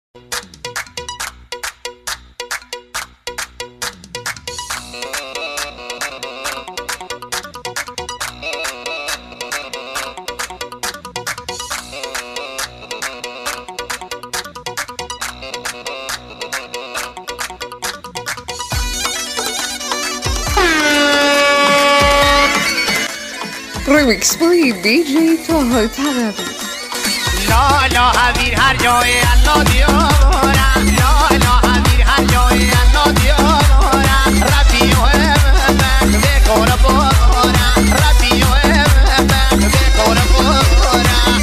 Remix by DJ Taha Tarabi. لا لا حبیر هر جای الله دیارم، لا لا حبیر هر جای الله دیارم، ربی و بک به کار بارم، ربی و بک به کار بارم.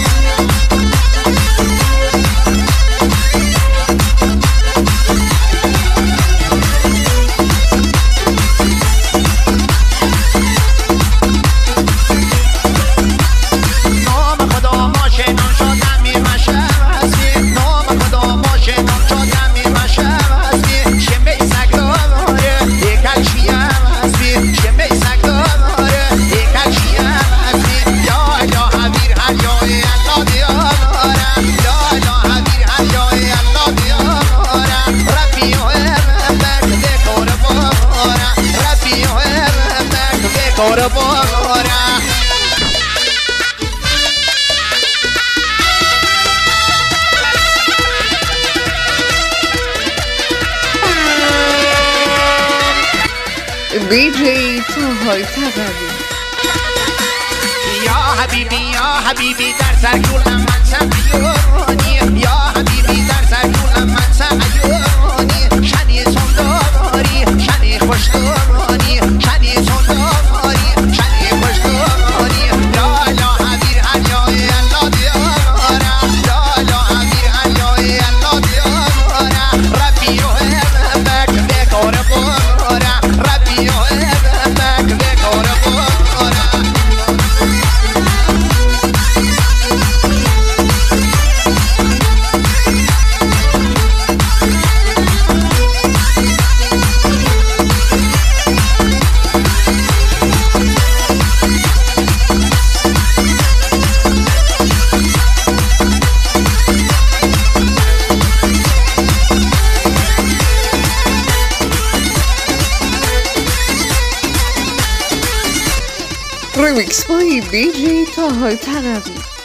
کار بارم DJ Taha Tarabi. یا حبیبی در سر کولم من سمیونی، یا حبیبی در سر کولم من سمیونی، شنی سنداری شنی خوشداری شنی سنداری شنی خوشداری. لا لا حبیر هر جای الله دیارم، لا لا حبیر هر جای الله دیارم، ربی و بک به کار بارم، ربی و بک به کار بارم. Remix by DJ Taha Tarabi.